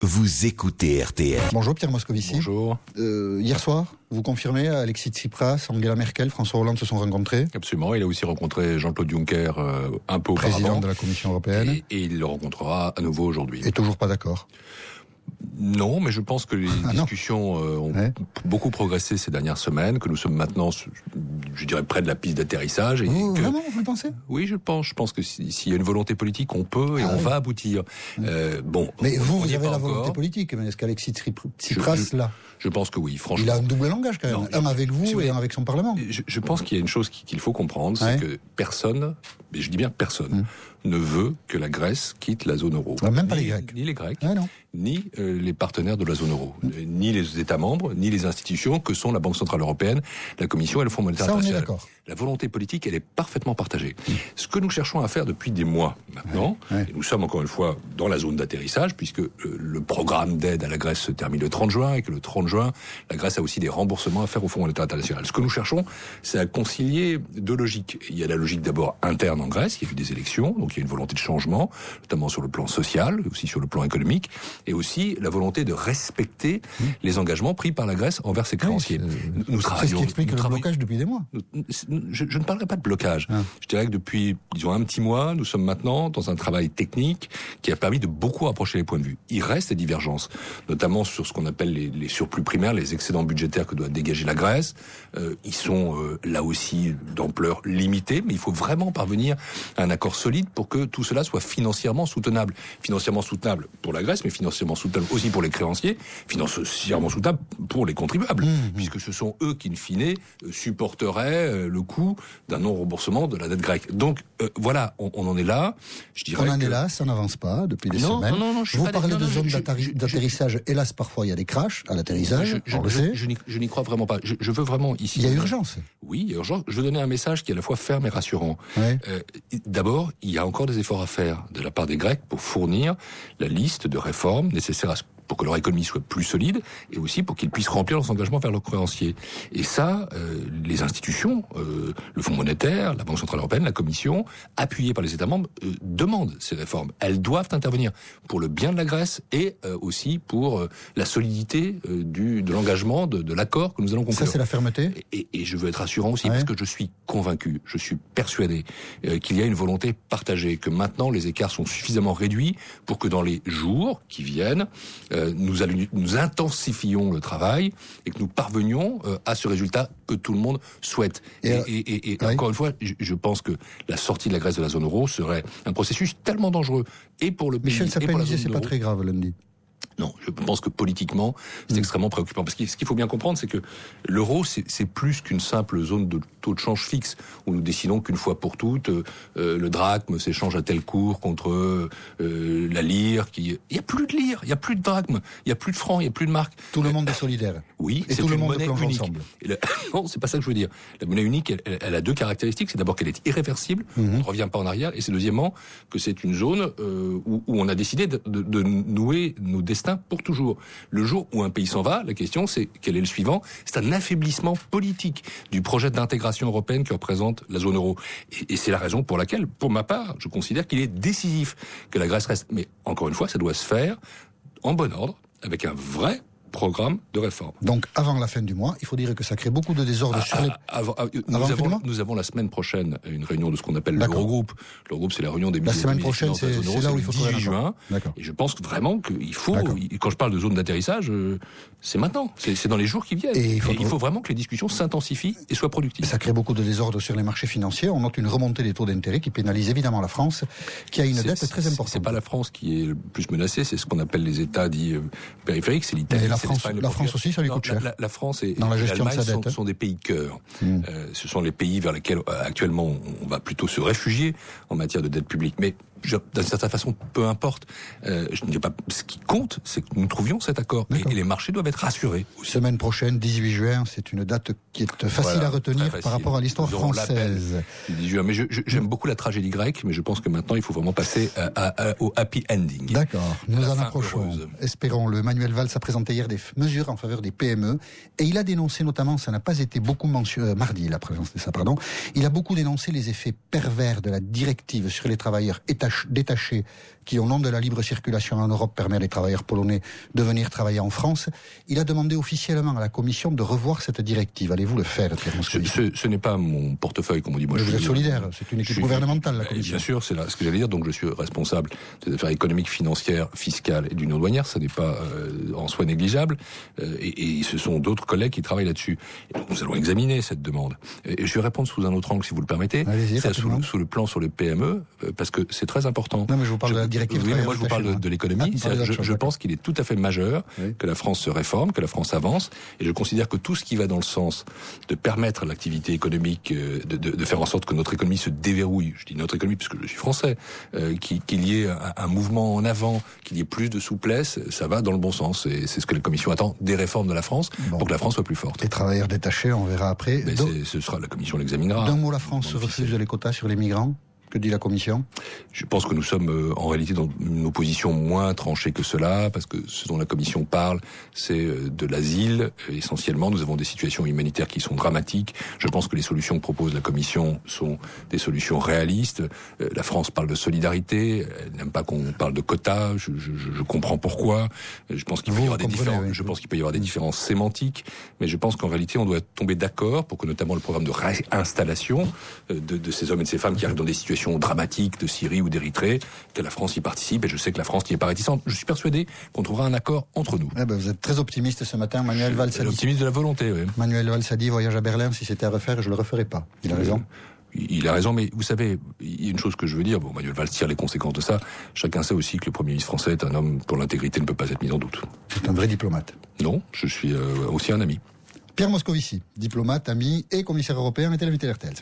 Vous écoutez RTL. Bonjour Pierre Moscovici. Bonjour. Hier soir, vous confirmez, Alexis Tsipras, Angela Merkel, François Hollande se sont rencontrés. Absolument, il a aussi rencontré Jean-Claude Juncker un peu auparavant. Président de la Commission européenne. Et il le rencontrera à nouveau aujourd'hui. Et toujours pas d'accord. Non, mais je pense que les discussions ont beaucoup progressé ces dernières semaines, que nous sommes maintenant, je dirais, près de la piste d'atterrissage. Vraiment, vous le pensez ? Oui, je le pense. Je pense que s'il y a une volonté politique, on peut et on va aboutir. Mais vous avez la volonté politique, mais est-ce qu'Alexis Tsipras l'a ? Je pense que oui, franchement. Il a un double langage quand même, un avec vous et un avec son Parlement. Je pense qu'il y a une chose qu'il faut comprendre, c'est que personne, mais je dis bien personne, ne veut que la Grèce quitte la zone euro. Même pas les Grecs. Ni les Grecs, ni les partenaires de la zone euro, ni les États membres, ni les institutions que sont la Banque Centrale Européenne, la Commission et le Fonds Monétaire International. La volonté politique, elle est parfaitement partagée. Ce que nous cherchons à faire depuis des mois maintenant, et nous sommes encore une fois dans la zone d'atterrissage, puisque le programme d'aide à la Grèce se termine le 30 juin, et que le 30 juin, la Grèce a aussi des remboursements à faire au Fonds Monétaire International. Ce que nous cherchons, c'est à concilier deux logiques. Il y a la logique d'abord interne en Grèce, il y a eu des élections, donc il y a une volonté de changement, notamment sur le plan social, aussi sur le plan économique, et aussi la volonté de respecter les engagements pris par la Grèce envers ses créanciers. C'est ce qui explique le blocage depuis des mois. Je ne parlerai pas de blocage. Je dirais que depuis, disons, un petit mois, nous sommes maintenant dans un travail technique qui a permis de beaucoup rapprocher les points de vue. Il reste des divergences, notamment sur ce qu'on appelle les surplus primaires, les excédents budgétaires que doit dégager la Grèce. Ils sont là aussi d'ampleur limitée, mais il faut vraiment parvenir à un accord solide pour que tout cela soit financièrement soutenable. Financièrement soutenable pour la Grèce, mais financièrement soutenable aussi pour les créanciers, financièrement soutenable pour les contribuables, puisque ce sont eux qui, in fine, supporteraient le coût d'un non-remboursement de la dette grecque. Donc voilà, on en est là. Je dirais on en est là, ça n'avance pas depuis des semaines. Vous parlez de zones d'atterrissage, hélas parfois il y a des crashs à l'atterrissage. Je n'y crois vraiment pas. Je veux vraiment ici... Il y a urgence. Oui, il y a urgence. Je veux donner un message qui est à la fois ferme et rassurant. D'abord, il y a encore des efforts à faire de la part des Grecs pour fournir la liste de réformes nécessaires pour que leur économie soit plus solide, et aussi pour qu'ils puissent remplir leurs engagements vers leurs créanciers. Et ça, les institutions, le Fonds monétaire, la Banque Centrale Européenne, la Commission, appuyées par les États membres, demandent ces réformes. Elles doivent intervenir pour le bien de la Grèce et aussi pour la solidité de l'engagement, de l'accord que nous allons conclure. Ça, c'est la fermeté. Et je veux être rassurant aussi, parce que je suis convaincu, je suis persuadé qu'il y a une volonté partagée, que maintenant les écarts sont suffisamment réduits pour que dans les jours qui viennent, nous intensifions le travail et que nous parvenions à ce résultat que tout le monde souhaite. Et encore une fois, je pense que la sortie de la Grèce de la zone euro serait un processus tellement dangereux et pour le pays Michel et pour la zone c'est euro. pas très grave lundi. Non, je pense que politiquement, c'est extrêmement préoccupant. Parce que ce qu'il faut bien comprendre, c'est que l'euro, c'est plus qu'une simple zone de taux de change fixe, où nous décidons qu'une fois pour toutes, le drachme s'échange à tel cours contre la lire. Il n'y a plus de lire, il n'y a plus de drachme, il n'y a plus de francs, il n'y a plus de marque. Tout le monde est solidaire. Oui, et c'est tout le une monde monnaie plonge unique. ensemble. Non, c'est pas ça que je veux dire. La monnaie unique, elle a deux caractéristiques. C'est d'abord qu'elle est irréversible, on ne revient pas en arrière, et c'est deuxièmement que c'est une zone où on a décidé de nouer nos destins pour toujours. Le jour où un pays s'en va, la question c'est quel est le suivant ? C'est un affaiblissement politique du projet d'intégration européenne que représente la zone euro. Et c'est la raison pour laquelle, pour ma part, je considère qu'il est décisif que la Grèce reste. Mais encore une fois, ça doit se faire en bon ordre, avec un vrai programme de réforme. Donc, avant la fin du mois, il faut dire que ça crée beaucoup de désordre sur les... Nous avons la semaine prochaine une réunion de ce qu'on appelle l'Eurogroupe. L'Eurogroupe, c'est la réunion des ministres. La semaine prochaine, c'est là où il faut le 18 juin. Et je pense vraiment qu'il faut, quand je parle de zone d'atterrissage, c'est maintenant. C'est dans les jours qui viennent. Et il faut vraiment que les discussions s'intensifient et soient productives. Ça crée beaucoup de désordre sur les marchés financiers. On note une remontée des taux d'intérêt qui pénalise évidemment la France, qui a une dette très importante. C'est pas la France qui est le plus menacée, c'est ce qu'on appelle les États dits périphériques, c'est l'Italie. La France aussi, ça lui coûte cher. La France et l'Allemagne sont des pays cœurs. Ce sont les pays vers lesquels actuellement on va plutôt se réfugier en matière de dette publique. Mais d'une certaine façon, peu importe. Je ne dis pas. Ce qui compte, c'est que nous trouvions cet accord. Et les marchés doivent être rassurés aussi. Semaine prochaine, 18 juin, c'est une date qui est facile à retenir par rapport à l'histoire française. 18 juin. Mais j'aime beaucoup la tragédie grecque, mais je pense que maintenant, il faut vraiment passer au happy ending. D'accord. Nous en approchons. Espérons-le. Manuel Valls a présenté hier des mesures en faveur des PME. Et il a dénoncé notamment, ça n'a pas été beaucoup mentionné, mardi, il a présenté ça, pardon. Il a beaucoup dénoncé les effets pervers de la directive sur les travailleurs étagés détachés qui, au nom de la libre circulation en Europe, permet à des travailleurs polonais de venir travailler en France. Il a demandé officiellement à la Commission de revoir cette directive. Allez-vous le faire, Pierre Moscovici ? Ce n'est pas mon portefeuille, comme on dit. Moi, vous êtes solidaire, c'est une équipe gouvernementale, la Commission. Bien sûr, c'est ce que j'allais dire. Donc, je suis responsable des affaires économiques, financières, fiscales et d'union douanière. Ça n'est pas en soi négligeable. Et ce sont d'autres collègues qui travaillent là-dessus. Et donc, nous allons examiner cette demande. Et je vais répondre sous un autre angle, si vous le permettez. C'est sous le plan sur le PME, parce que c'est très important. Non, mais je vous parle de la directive. Oui, mais moi, je vous parle de l'économie. Je pense qu'il est tout à fait majeur que la France se réforme, que la France avance. Et je considère que tout ce qui va dans le sens de permettre l'activité économique, de faire en sorte que notre économie se déverrouille, je dis notre économie puisque je suis français, qu'il y ait un mouvement en avant, qu'il y ait plus de souplesse, ça va dans le bon sens. Et c'est ce que la Commission attend des réformes de la France pour que la France soit plus forte. Les travailleurs détachés, on verra après. Mais ce sera, la Commission l'examinera. D'un mot, la France refuse les quotas sur les migrants. Que dit la Commission ? Je pense que nous sommes en réalité dans une opposition moins tranchée que cela, parce que ce dont la Commission parle, c'est de l'asile. Essentiellement, nous avons des situations humanitaires qui sont dramatiques. Je pense que les solutions que propose la Commission sont des solutions réalistes. La France parle de solidarité, elle n'aime pas qu'on parle de quotas. Je comprends pourquoi. Je pense qu'il peut y avoir des différences. Je pense qu'il peut y avoir des différences sémantiques, mais je pense qu'en réalité, on doit tomber d'accord pour que notamment le programme de réinstallation de ces hommes et de ces femmes qui arrivent dans des situations dramatiques de Syrie ou d'Érythrée, que la France y participe, et je sais que la France n'y est pas réticente. Je suis persuadé qu'on trouvera un accord entre nous. Vous êtes très optimiste ce matin, Manuel Valls a dit. Optimiste de la volonté, oui. Manuel Valls a dit, voyage à Berlin, si c'était à refaire, je le referais pas. Il a raison. Il a raison, mais vous savez, il y a une chose que je veux dire, Manuel Valls tire les conséquences de ça, chacun sait aussi que le Premier ministre français est un homme dont l'intégrité ne peut pas être mise en doute. C'est un vrai diplomate. Non, je suis aussi un ami. Pierre Moscovici, diplomate, ami et commissaire européen, était l'invité d'RTL.